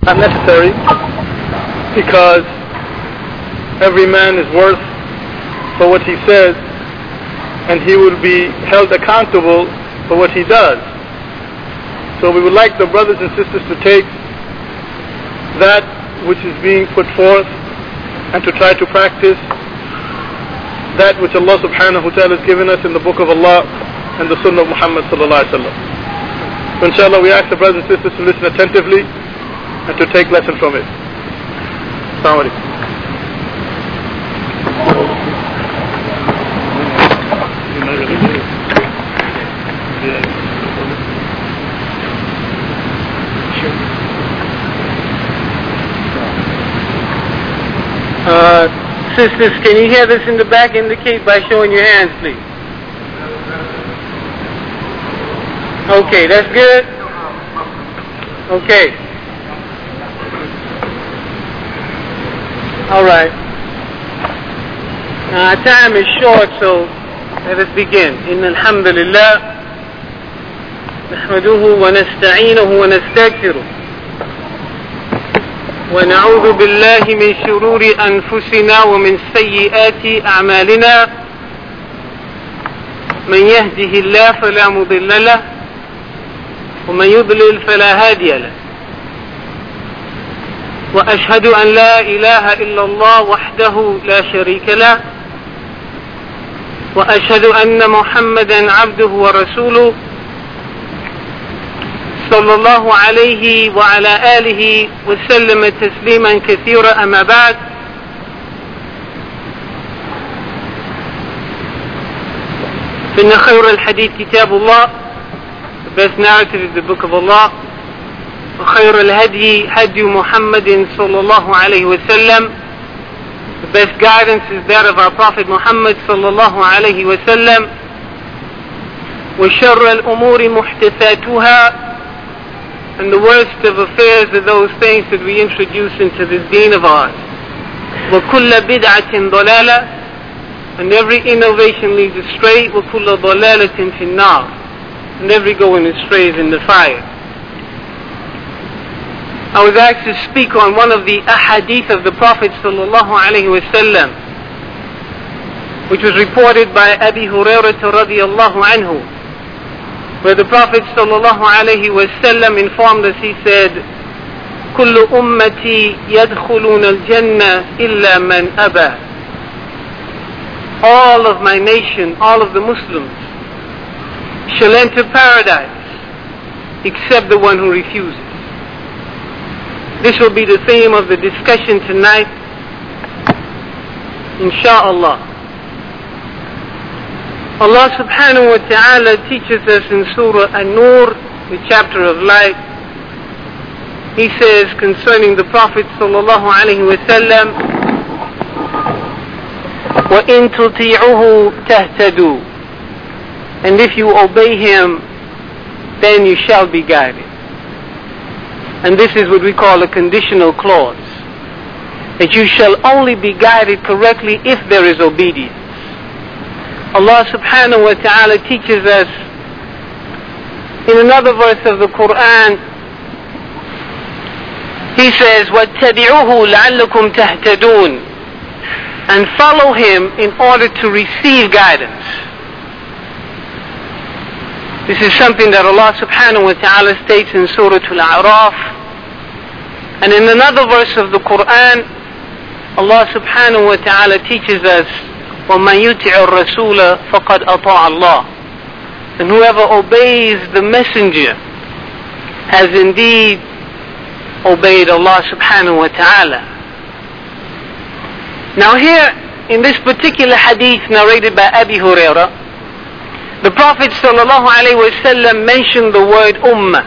not necessary, because every man is worth for what he says, and he will be held accountable for what he does. So we would like the brothers and sisters to take that which is being put forth and to try to practice that which Allah subhanahu wa ta'ala has given us in the book of Allah and the sunnah of Muhammad sallallahu alaihi wasallam. So inshallah we ask the brothers and sisters to listen attentively and to take lesson from it. Assalamu alaikum. Sisters, can you hear this in the back? Indicate by showing your hands, please. Okay, that's good. Okay. All right. Our time is short, so let us begin. Inna alhamdulillah nahmaduhu wa nasta'inuhu wa nastaghfiruh ونعوذ بالله من شرور أنفسنا ومن سيئات أعمالنا من يهده الله فلا مضل له ومن يضلل فلا هادي له وأشهد أن لا إله إلا الله وحده لا شريك له وأشهد أن محمدا عبده ورسوله صلى الله عليه وعلى آله وسلم تسليما كثيرا أما بعد فإن خير الحديث كتاب الله the best narrative is the book of Allah وخير الهدي هدي محمد صلى الله عليه وسلم the best guidance is that of our Prophet Muhammad صلى الله عليه وسلم وشر الأمور محدثاتها and the worst of affairs are those things that we introduce into this deen of ours. وَكُلَّ بِدْعَةٍ ضَلَالَةٍ and every innovation leads astray. وَكُلَّ ضَلَالَةٍ فِي النَّارِ and every going astray is in the fire. I was asked to speak on one of the ahadith of the Prophet sallallahu alaihi wasallam, which was reported by Abi Hurairah radiyallahu anhu, where the Prophet sallallahu alaihi wasallam informed us. He said, "Kullu ummati yadkhuluna al-jannah illa man aba." All of my nation, all of the Muslims, shall enter paradise except the one who refuses. This will be the theme of the discussion tonight, insha'Allah. Allah subhanahu wa ta'ala teaches us in Surah An-Nur, the chapter of light. He says concerning the Prophet sallallahu alaihi wasallam, وَإِن تُطِيعُهُ تَهْتَدُوا and if you obey him, then you shall be guided. And this is what we call a conditional clause, that you shall only be guided correctly if there is obedience. Allah subhanahu wa ta'ala teaches us in another verse of the Quran. He says, وَاتَّبِعُوهُ لَعَلَّكُمْ تَهْتَدُونَ and follow him in order to receive guidance. This is something that Allah subhanahu wa ta'ala states in Surah Al-A'raf. And in another verse of the Quran, Allah subhanahu wa ta'ala teaches us, وَمَنْ يُطِعِ الرَّسُولَ فَقَدْ أَطَاعَ اللَّهِ and whoever obeys the messenger has indeed obeyed Allah subhanahu wa ta'ala. Now here, in this particular hadith narrated by Abi Hurairah, the Prophet sallallahu alaihi wasallam mentioned the word ummah.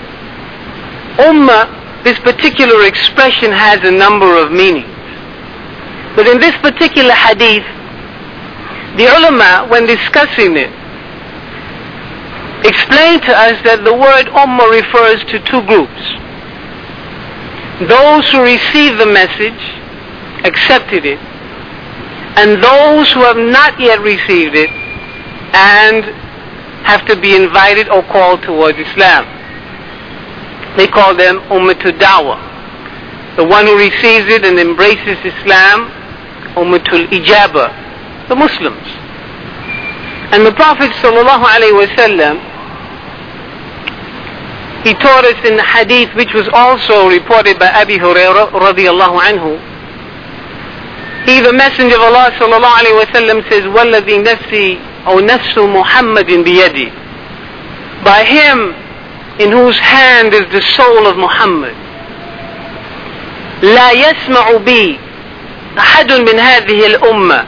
Ummah, this particular expression has a number of meanings. But in this particular hadith, the ulama, when discussing it, explained to us that the word ummah refers to two groups. Those who received the message, accepted it, and those who have not yet received it and have to be invited or called towards Islam. They call them Ummatul Dawah. the one who receives it and embraces Islam, Ummatul Ijaba, the Muslims. And the Prophet sallallahu alaihi wasallam, he taught us in the hadith, which was also reported by Abi Hurairah radiyallahu anhu. He, the Messenger of Allah sallallahu alaihi wasallam, says, "Walladhi nafsi aw nafsu Muhammadin biyadi." By him in whose hand is the soul of Muhammad. لا يسمع بي أحد من هذه الأمة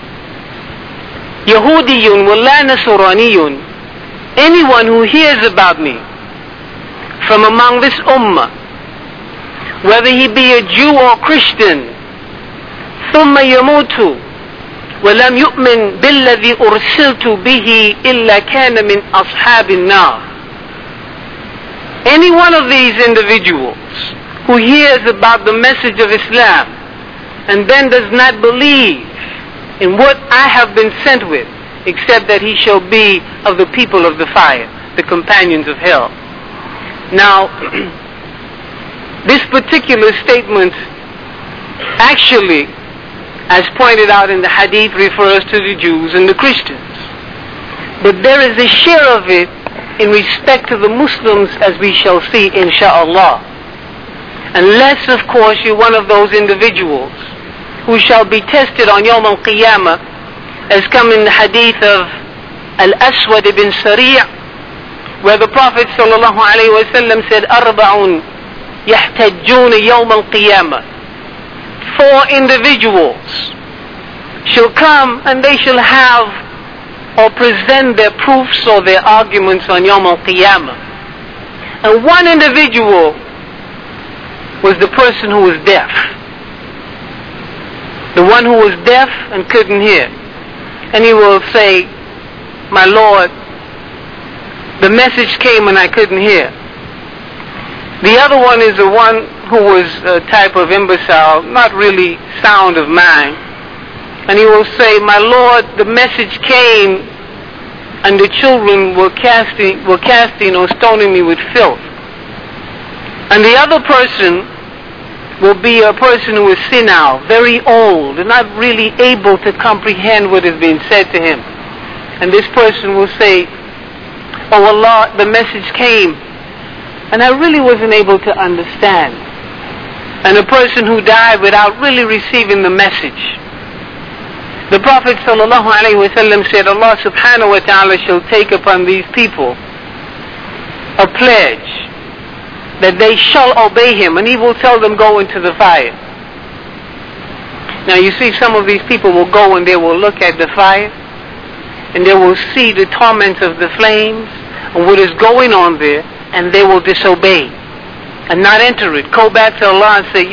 يهودي ولا نصراني. Anyone who hears about me from among this ummah, whether he be a Jew or Christian, ثم يموت ولم يؤمن بالذي أرسلت به إلا كان من أصحاب النار. Any one of these individuals who hears about the message of Islam and then does not believe in what I have been sent with, except that he shall be of the people of the fire, the companions of hell. Now, this particular statement actually, as pointed out in the hadith, refers to the Jews and the Christians. But there is a share of it in respect to the Muslims, as we shall see, insha'Allah. Unless, of course, you're one of those individuals who shall be tested on Yawm al-Qiyamah, as come in the hadith of Al-Aswad ibn Sari', where the Prophet sallallahu alaihi wasallam said, "Arba'un yahtajjuna Yawm al-Qiyamah." 4 individuals shall come and they shall have or present their proofs or their arguments on Yawm al-Qiyamah. And one individual was the person who was deaf. The one who was deaf and couldn't hear. And he will say, "My Lord, the message came and I couldn't hear." The other one is the one who was a type of imbecile, not really sound of mind. And he will say, "My Lord, the message came and the children were casting or stoning me with filth." And the other person will be a person who is senile, very old, and not really able to comprehend what is being said to him. And this person will say, "Oh Allah, the message came and I really wasn't able to understand." And a person who died without really receiving the message. The Prophet sallallahu alaihi wasallam said, Allah subhanahu wa ta'ala shall take upon these people a pledge that they shall obey him, and he will tell them, "Go into the fire." Now you see, some of these people will go and they will look at the fire and they will see the torment of the flames and what is going on there, and they will disobey and not enter it. Go back to Allah and say,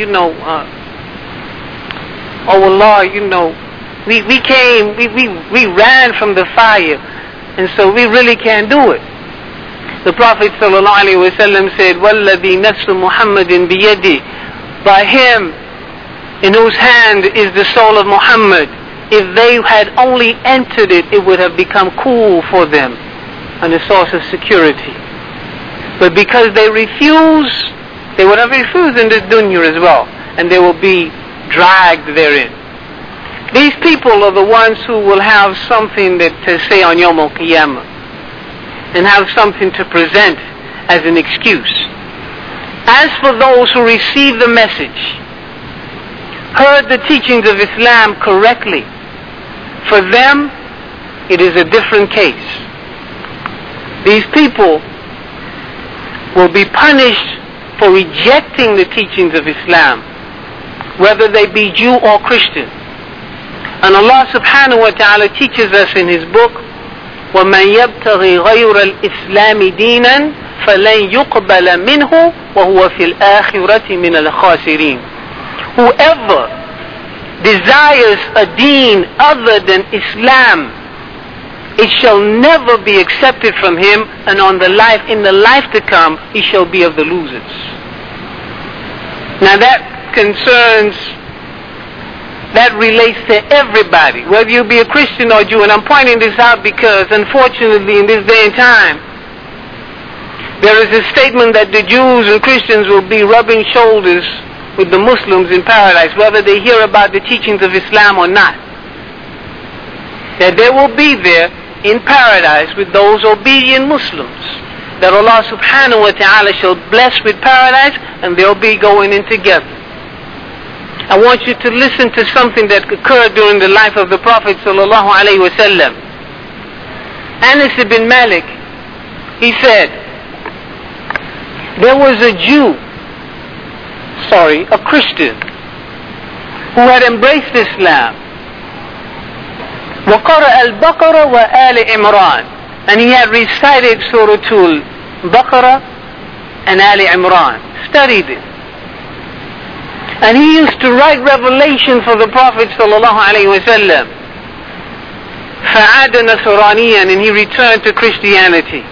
"Oh Allah, we came, we ran from the fire, and so we really can't do it." The Prophet sallallahu alaihi wasallam said, "Walladhi nafsu Muhammadin biyadi." By him in whose hand is the soul of Muhammad, if they had only entered it, it would have become cool for them and a source of security. But because they refuse, they would have refused in this dunya as well, and they will be dragged therein. These people are the ones who will have something to say on Yawm al-Qiyamah, and have something to present as an excuse. As for those who received the message, heard the teachings of Islam correctly, for them it is a different case. These people will be punished for rejecting the teachings of Islam, whether they be Jew or Christian. And Allah subhanahu wa ta'ala teaches us in His book, وَمَنْ يَبْتَغِي غَيْرَ الْإِسْلَامِ دِينًا فَلَنْ يُقْبَلَ مِنْهُ وَهُوَ فِي الْآخِرَةِ مِنَ الْخَاسِرِينَ. Whoever desires a deen other than Islam, it shall never be accepted from him, and in the life to come, he shall be of the losers. Now that relates to everybody, whether you be a Christian or Jew. And I'm pointing this out because, unfortunately, in this day and time, there is a statement that the Jews and Christians will be rubbing shoulders with the Muslims in paradise, whether they hear about the teachings of Islam or not. That they will be there in paradise with those obedient Muslims, that Allah subhanahu wa ta'ala shall bless with paradise, and they'll be going in together. I want you to listen to something that occurred during the life of the Prophet sallallahu alaihi wasallam. Anas ibn Malik, he said, there was a Christian, who had embraced Islam. وَقَرَأَ الْبَقَرَ وَآلِ عِمْرَانِ, and he had recited Surah Al-Baqarah and Ali Imran, studied it. And he used to write revelation for the Prophet sallallahu alaihi wasallam. فَعَادَ نَصْرَانِيًا, and he returned to Christianity.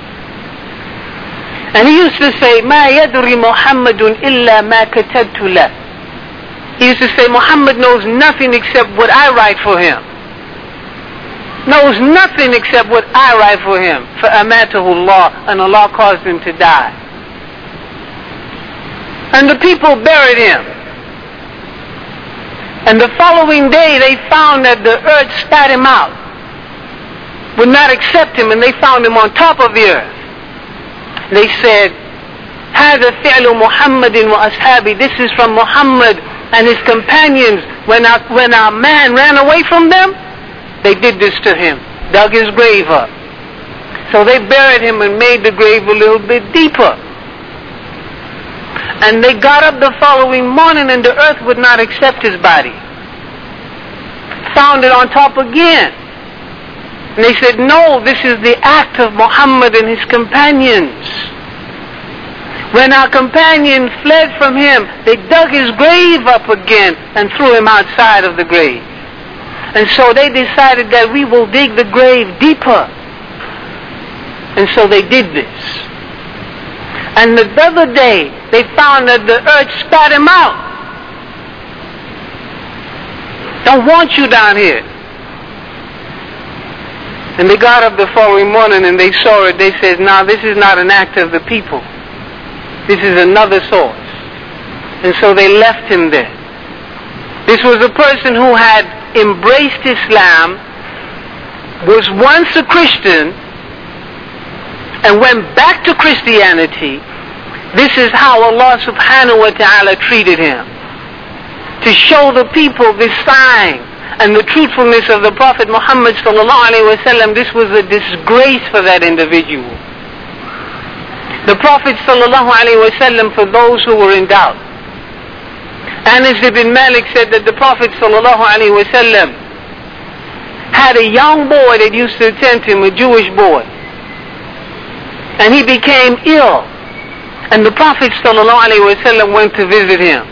And he used to say, مَا يَدْرِ مُحَمَّدٌ إِلَّا مَا كَتَبْتُ لَهُ. He used to say, Muhammad knows nothing except what I write for him. Knows nothing except what I write for him. فَأَمَاتَهُ اللَّهُ, and Allah caused him to die. And the people buried him. And the following day they found that the earth spat him out, would not accept him, and they found him on top of the earth. They said, هذا فعل محمد وأصحابه, this is from Muhammad and his companions. When our man ran away from them, they did this to him, dug his grave up. So they buried him and made the grave a little bit deeper. And they got up the following morning and the earth would not accept his body. Found it on top again. And they said, no, this is the act of Muhammad and his companions. When our companion fled from him, they dug his grave up again and threw him outside of the grave. And so they decided that we will dig the grave deeper. And so they did this. And the other day, they found that the earth spat him out. Don't want you down here. And they got up the following morning and they saw it. They said, no, this is not an act of the people. This is another source. And so they left him there. This was a person who had embraced Islam, was once a Christian, and went back to Christianity. This is how Allah subhanahu wa ta'ala treated him. To show the people this sign and the truthfulness of the Prophet Muhammad sallallahu alaihi wasallam, this was a disgrace for that individual. The Prophet sallallahu alaihi wasallam, for those who were in doubt, Anas ibn Malik said that the Prophet sallallahu alaihi wasallam had a young boy that used to attend him, a Jewish boy, and he became ill, and the Prophet sallallahu alaihi wasallam went to visit him.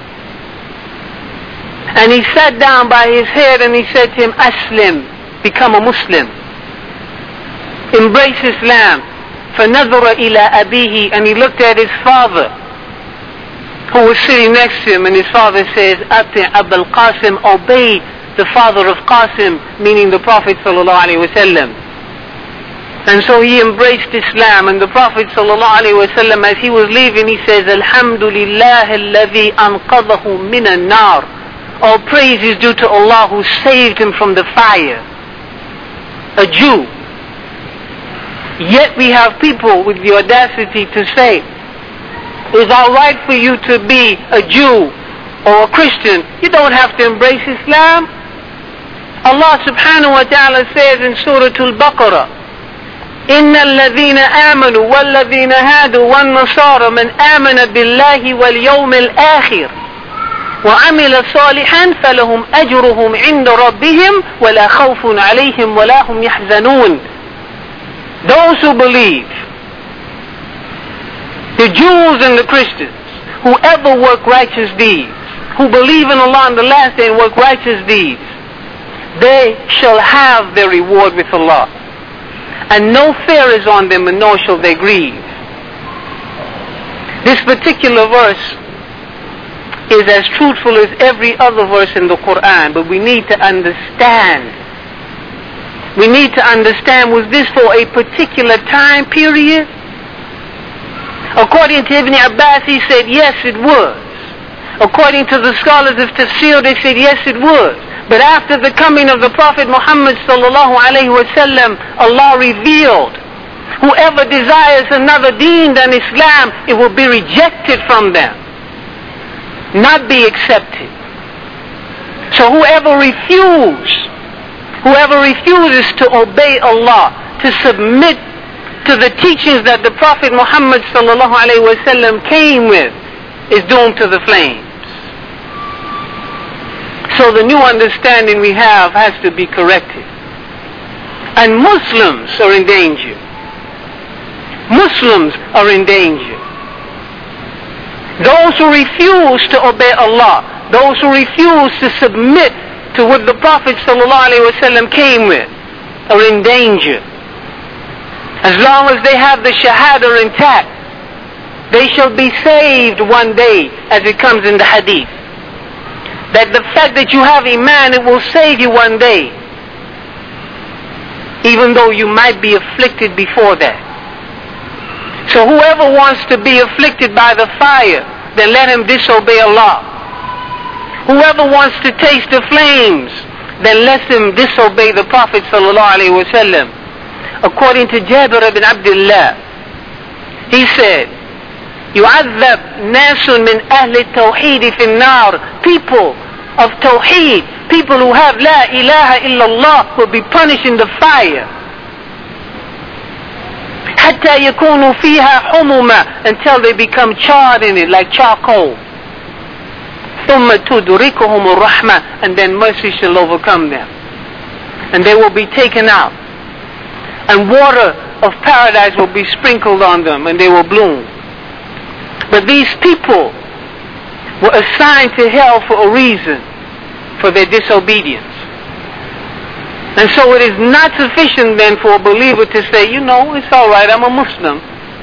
And he sat down by his head and he said to him, Aslim, become a Muslim. Embrace Islam. فَنَظَرَ إِلَىٰ أَبِيهِ, and he looked at his father, who was sitting next to him, and his father says, أَطِعْ أَبَا الْقَاسِمِ, obey the father of Qasim, meaning the Prophet sallallahu alaihi wasallam. And so he embraced Islam, and the Prophet sallallahu alaihi wasallam, as he was leaving, he says, Alhamdulillah alladhi anqadhahu min an-nar. All praise is due to Allah who saved him from the fire. A Jew. Yet we have people with the audacity to say, it's alright for you to be a Jew or a Christian. You don't have to embrace Islam. Allah subhanahu wa ta'ala says in Surah Al-Baqarah, إِنَّ الَّذِينَ آمَنُوا وَالَّذِينَ هَادُوا وَالنَّصَارَى مَنْ آمَنَ بِاللَّهِ وَالْيَوْمِ الْآخِرِ وَعَمِلَ صَالِحًا فَلَهُمْ أَجْرُهُمْ عِنْدَ رَبِّهِمْ وَلَا خَوْفٌ عَلَيْهِمْ وَلَا هُمْ يَحْزَنُونَ. Those who believe, the Jews and the Christians, whoever work righteous deeds, who believe in Allah on the last day and work righteous deeds, they shall have their reward with Allah. And no fear is on them, and nor shall they grieve. This particular verse is as truthful as every other verse in the Quran, but we need to understand. We need to understand, was this for a particular time period? According to Ibn Abbas, he said, yes, it was. According to the scholars of tafsir, they said yes, it would. But after the coming of the Prophet Muhammad sallallahu alaihi wasallam, Allah revealed, whoever desires another deen than Islam, it will be rejected from them, not be accepted. So whoever refuses to obey Allah, to submit to the teachings that the Prophet Muhammad sallallahu alaihi wasallam came with, is doomed to the flames. So the new understanding we have has to be corrected. And Muslims are in danger. Muslims are in danger. Those who refuse to obey Allah, those who refuse to submit to what the Prophet ﷺ came with, are in danger. As long as they have the Shahada intact, they shall be saved one day, as it comes in the Hadith. That the fact that you have Iman, it will save you one day, even though you might be afflicted before that. So whoever wants to be afflicted by the fire, then let him disobey Allah. Whoever wants to taste the flames, then let him disobey the Prophet sallallahu alaihi wasallam. According to Jabir ibn Abdullah, he said, يُعَذَّبْ نَاسٌ مِنْ أَهْلِ التَّوْحِيدِ فِي النَّارِ. People of Tawheed, people who have La ilaha illallah, will be punished in the fire. حَتَّى يَكُونُوا فِيهَا حُمُمًا, until they become charred in it like charcoal. ثُمَّ تُدْرِكُهُمُ الرَّحْمَةِ, and then mercy shall overcome them. And they will be taken out. And water of paradise will be sprinkled on them, and they will bloom. But these people were assigned to hell for a reason, for their disobedience. And so it is not sufficient then for a believer to say, you know, it's all right, I'm a Muslim.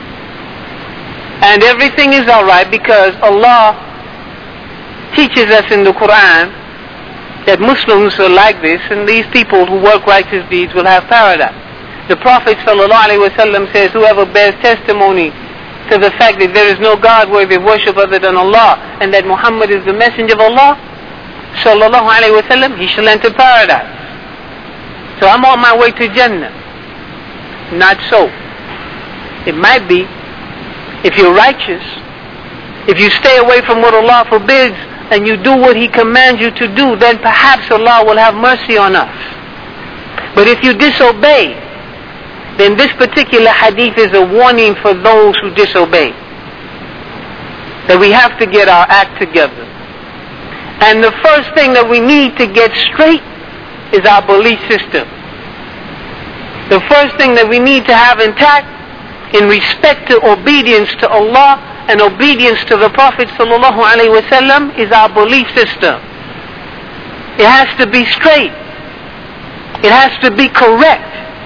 And everything is all right because Allah teaches us in the Quran that Muslims are like this, and these people who work righteous deeds will have paradise. The Prophet ﷺ says, whoever bears testimony to the fact that there is no God worthy of worship other than Allah, and that Muhammad is the messenger of Allah sallallahu alaihi wasallam, he shall enter paradise. So I'm on my way to Jannah. Not so. It might be, if you're righteous, if you stay away from what Allah forbids and you do what He commands you to do, then perhaps Allah will have mercy on us. But if you disobey, then this particular hadith is a warning for those who disobey. That we have to get our act together. And the first thing that we need to get straight is our belief system. The first thing that we need to have intact in respect to obedience to Allah and obedience to the Prophet sallallahu alaihi wasallam is our belief system. It has to be straight. It has to be correct.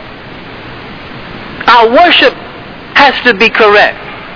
Our worship has to be correct.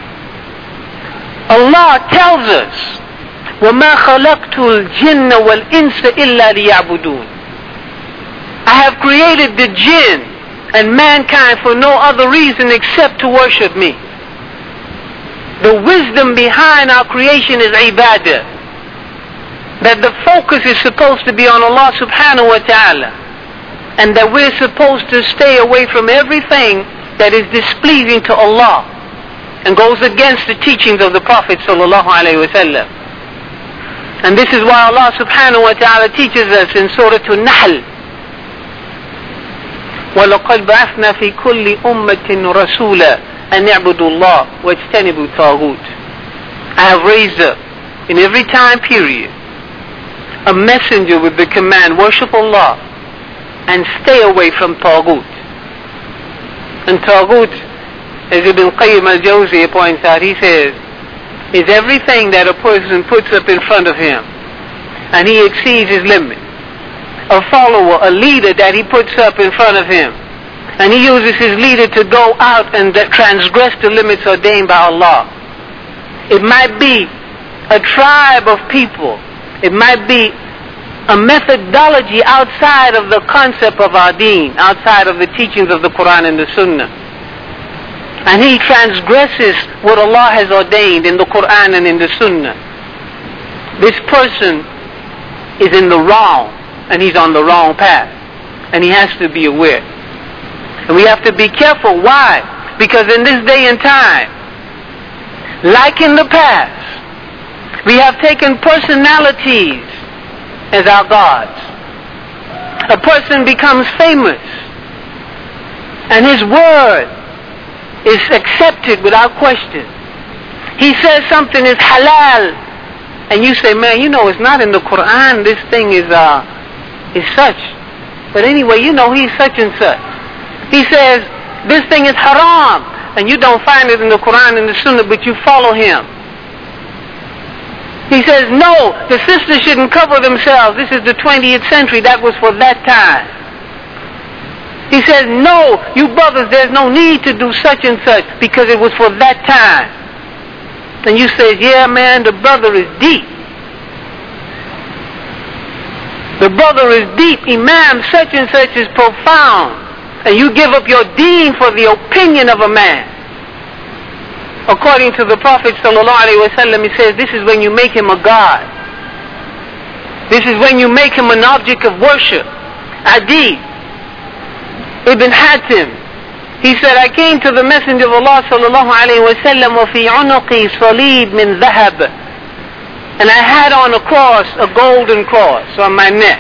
Allah tells us, وَمَا خَلَقْتُ الْجِنَّ وَالْإِنسَ إِلَّا لِيَعْبُدُونَ. I have created the jinn and mankind for no other reason except to worship me. The wisdom behind our creation is ibadah. That the focus is supposed to be on Allah subhanahu wa ta'ala. And that we're supposed to stay away from everything that is displeasing to Allah and goes against the teachings of the Prophet sallallahu alaihi wasallam. And this is why Allah subhanahu wa ta'ala teaches us in Surah An-Nahl, وَلَقَدْ بَعَثْنَا فِي كُلِّ أُمَّةٍ رَسُولًا أَنْ يَعْبُدُوا اللَّهَ وَاجْتَنِبُوا الطَّاغُوتَ. I have raised up in every time period a messenger with the command, worship Allah and stay away from Taghut. And Taghut, as Ibn Qayyim al-Jawziyah points out, he says, is everything that a person puts up in front of him and he exceeds his limit. A follower, a leader that he puts up in front of him and he uses his leader to go out and transgress the limits ordained by Allah. It might be a tribe of people. It might be a methodology outside of the concept of our deen, outside of the teachings of the Quran and the Sunnah. And he transgresses what Allah has ordained in the Quran and in the Sunnah. this person is in the wrong and he's on the wrong path, and he has to be aware. And we have to be careful. Why? Because in this day and time, like in the past, we have taken personalities as our gods. A person becomes famous, and his word is accepted without question. He says something is halal, and you say, man, you know it's not in the Quran, this thing is such. But anyway, you know he's such and such. He says, this thing is haram, and you don't find it in the Quran and the Sunnah, but you follow him. He says, no, the sisters shouldn't cover themselves. This is the 20th century. That was for that time. He says, no, you brothers, there's no need to do such and such because it was for that time. And you say, yeah, man, the brother is deep. The brother is deep. Imam such and such is profound. And you give up your deen for the opinion of a man. According to the Prophet ﷺ, he says, this is when you make him a god. This is when you make him an object of worship. Adi ibn Hatim, he said, I came to the Messenger of Allah ﷺ, وَفِي عُنُقِي صَلِيب مِنْ ذَهَبٍ, and I had on a cross, a golden cross on my neck.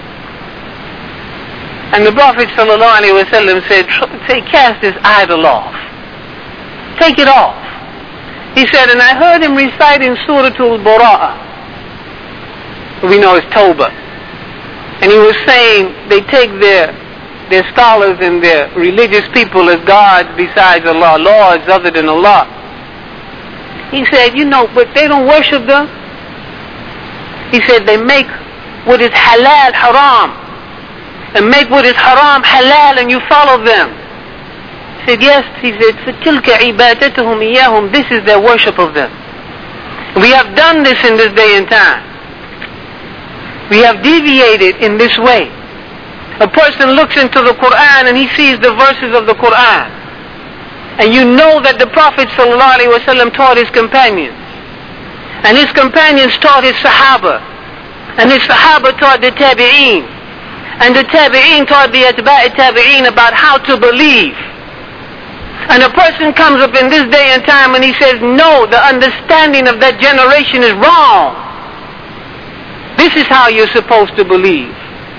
And the Prophet ﷺ said, cast this idol off. Take it off. He said, and I heard him reciting Surah Al-Bara'ah. We know it's Tawbah. And he was saying they take their scholars and their religious people as gods besides Allah, lords other than Allah. He said, you know, but they don't worship them. He said they make what is halal haram, and make what is haram halal, and you follow them. He said, yes. He said, فَتِلْكَ عِبَادَتُهُمْ إِيَّاهُمْ, this is their worship of them. We have done this in this day and time. We have deviated in this way. A person looks into the Quran and he sees the verses of the Quran. And you know that the Prophet ﷺ taught his companions. And his companions taught his Sahaba. And his Sahaba taught the Tabi'een. And the Tabi'een taught the Atba'i Tabi'een about how to believe. And a person comes up in this day and time and he says, no, the understanding of that generation is wrong. This is how you're supposed to believe.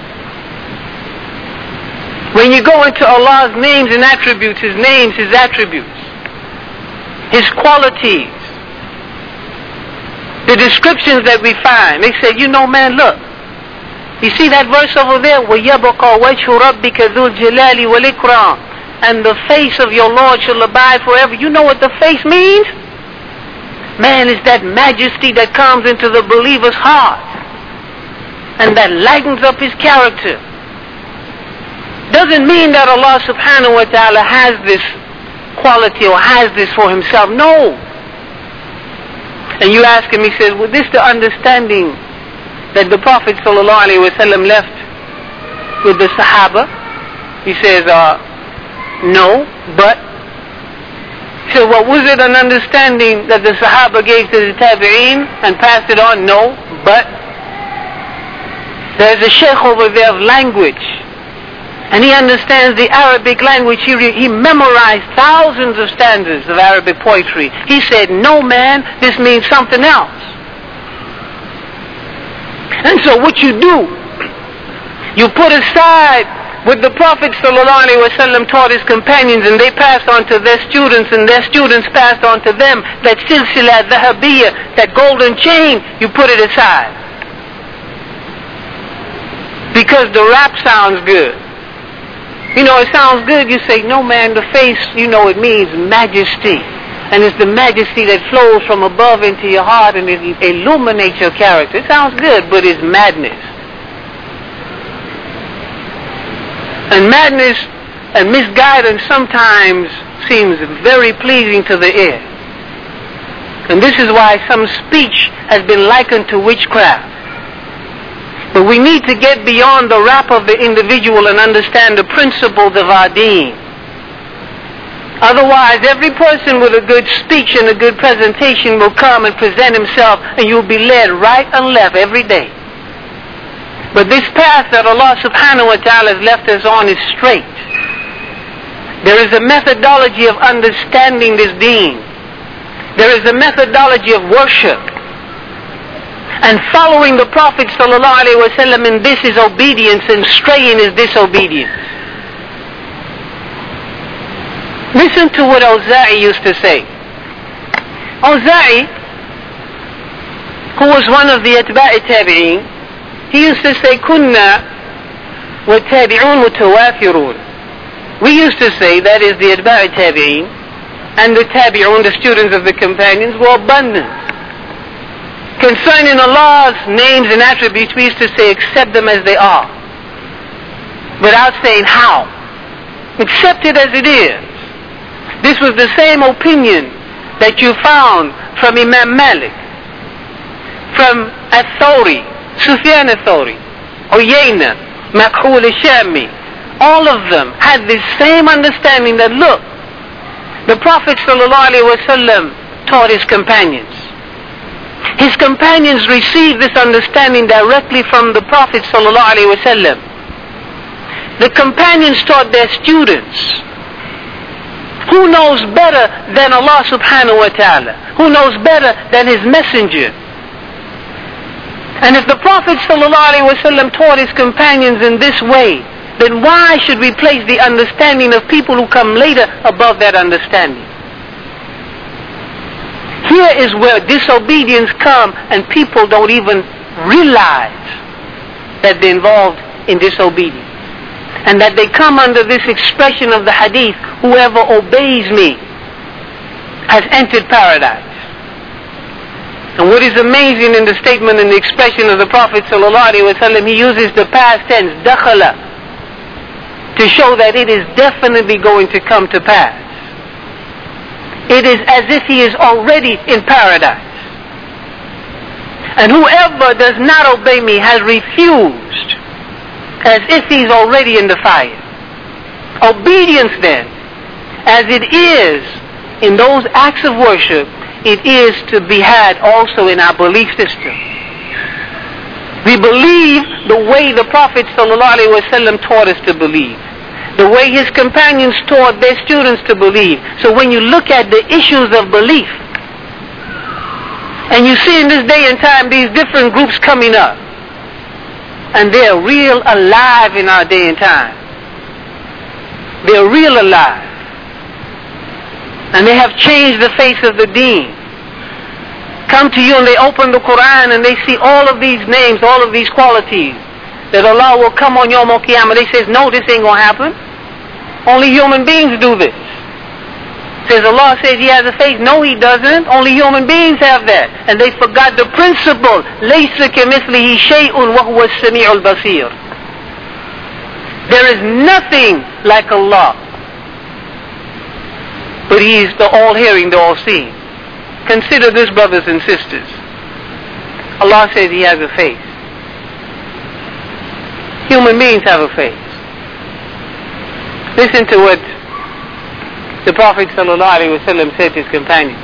When you go into Allah's names and attributes, His names, His attributes, His qualities, the descriptions that we find, they say, you know, man, look. You see that verse over there? وَيَبْقَى وَجْهُ رَبِّكَ ذُو الْجَلَالِ وَالْإِكْرَامِ, and the face of your Lord shall abide forever. You know what the face means? Man, is that majesty that comes into the believer's heart and that lightens up his character. Doesn't mean that Allah subhanahu wa ta'ala has this quality or has this for himself. No. And you ask him, he says, well, this the understanding that the Prophet sallallahu alaihi wasallam left with the Sahaba? He says, no, but. So what was it, an understanding that the Sahaba gave to the Tabi'een and passed it on? No, but. There's a sheikh over there of language, and he understands the Arabic language. He memorized thousands of stanzas of Arabic poetry. He said, no, man, this means something else. And so what you do, you put aside what the Prophet ﷺ taught his companions, and they passed on to their students, and their students passed on to them, that silsila dhahabiyya, that golden chain, you put it aside. Because the rap sounds good. You know, it sounds good. You say, no, man, the face, you know, it means majesty. And it's the majesty that flows from above into your heart and it illuminates your character. It sounds good, but it's madness. And madness and misguidance sometimes seems very pleasing to the ear. And this is why some speech has been likened to witchcraft. But we need to get beyond the rap of the individual and understand the principles of our deen. Otherwise, every person with a good speech and a good presentation will come and present himself, and you'll be led right and left every day. But this path that Allah subhanahu wa ta'ala has left us on is straight. There is a methodology of understanding this deen. There is a methodology of worship. And following the Prophet sallallahu alaihi wasallam in this is obedience, and straying is disobedience. Listen to what Awza'i used to say. Awza'i, who was one of the Atba'i Tabi'een, he used to say, Kunna wa tabi'un mutawafirun. We used to say, that is the Atba'i Tabi'een, and the Tabi'un, the students of the companions, were abundant. Concerning Allah's names and attributes, we used to say, accept them as they are, without saying how. Accept it as it is. This was the same opinion that you found from Imam Malik, from Al-Thawri, Sufyan Al-Thawri, Uyayna, Makhul Al-Shami. All of them had this same understanding that, look, the Prophet ﷺ taught his companions. His companions received this understanding directly from the Prophet ﷺ. The companions taught their students. Who knows better than Allah subhanahu wa ta'ala? Who knows better than His messenger? And if the Prophet ﷺ taught his companions in this way, then why should we place the understanding of people who come later above that understanding? Here is where disobedience comes, and people don't even realize that they're involved in disobedience. And that they come under this expression of the hadith, whoever obeys me has entered paradise. And what is amazing in the statement and the expression of the Prophet ﷺ, he uses the past tense, dakhala, to show that it is definitely going to come to pass. It is as if he is already in paradise. And whoever does not obey me has refused, as if he's already in the fire. Obedience then, as it is in those acts of worship, it is to be had also in our belief system. We believe the way the Prophet ﷺ taught us to believe, the way his companions taught their students to believe. So when you look at the issues of belief, and you see in this day and time these different groups coming up, and they're real alive in our day and time. They're real alive. And they have changed the face of the deen. Come to you and they open the Quran and they see all of these names, all of these qualities, that Allah will come on Yawm al-Qiyamah. They says, no, this ain't going to happen. Only human beings do this. Says Allah says he has a face. No, he doesn't. Only human beings have that. And they forgot the principle. لَيْسَ كَمِثْلِهِ شَيْءٌ وَهُوَ السَّمِيعُ الْبَصِيرُ. There is nothing like Allah. But He is the all-hearing, the all-seeing. Consider this, brothers and sisters. Allah says He has a face. Human beings have a face. Listen to what the Prophet ﷺ said to his companions.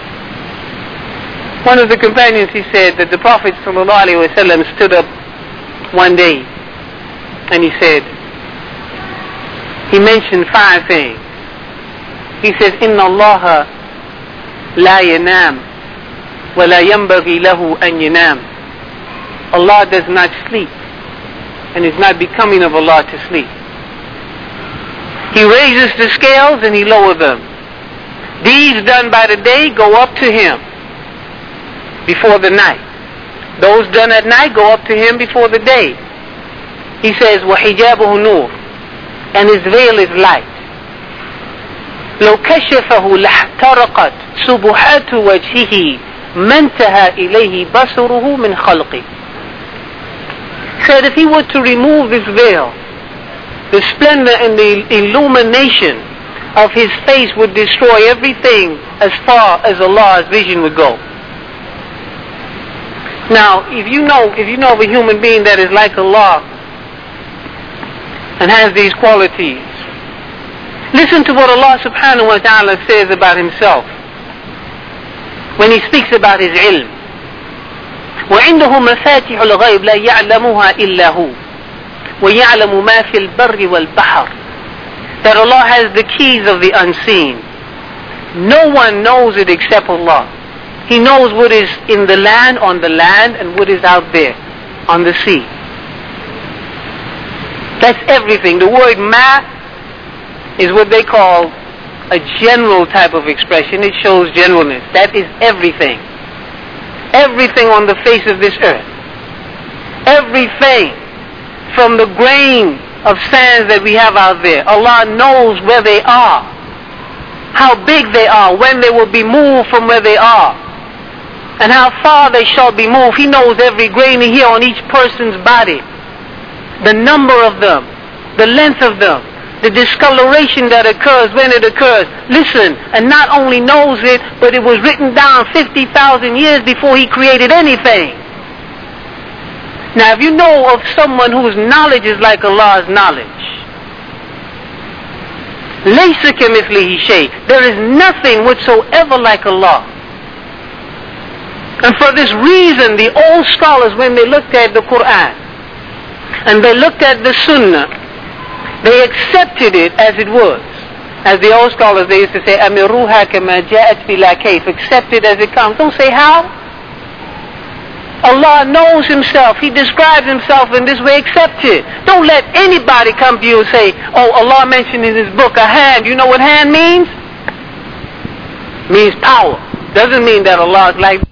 One of the companions, he said that the Prophet ﷺ stood up one day and he said, he mentioned 5 things. He says, Inna Allah la yanam wa la yanbaghi lahu an yanam. Allah does not sleep, and it's not becoming of Allah to sleep. He raises the scales and He lowers them. Deeds done by the day go up to Him before the night. Those done at night go up to Him before the day. He says, وَحِجَابُهُ نُورٌ, and His veil is light. لو كشفه لاحترقت سبحات وجهه ما انتهى إليه بصره من خلقه. Said if He were to remove this veil, the splendor and the illumination of His face would destroy everything as far as Allah's vision would go. Now, if you know of a human being that is like Allah and has these qualities, Listen to what Allah subhanahu wa ta'ala says about himself when he speaks about his ilm. وعنده مفاتح الغيب لا يعلمها إلا هو ويعلم ما في البر والبحر. That Allah has the keys of the unseen. No one knows it except Allah. He knows what is in the land, on the land, and what is out there on the sea. That's everything. The word ma is what they call a general type of expression. It shows generalness. That is everything. Everything on the face of this earth. Everything from the grain of sands that we have out there. Allah knows where they are, how big they are, when they will be moved from where they are, and how far they shall be moved. He knows every grain here on each person's body, the number of them, the length of them, the discoloration that occurs when it occurs. Listen, and not only knows it, but it was written down 50,000 years before he created anything. Now, if you know of someone whose knowledge is like Allah's knowledge, لَيْسَ كَمِثْلِهِ شَيْءٍ, there is nothing whatsoever like Allah. And for this reason, the old scholars, when they looked at the Quran and they looked at the Sunnah, they accepted it as it was. As the old scholars, they used to say, أَمِرُوهَا كَمَا جَاءَتْ بِلَا كَيْفٍ. Accept it as it comes. Don't say how. Allah knows himself. He describes himself in this way. Accept it. Don't let anybody come to you and say, oh, Allah mentioned in his book a hand. You know what hand means? Means power. Doesn't mean that Allah is like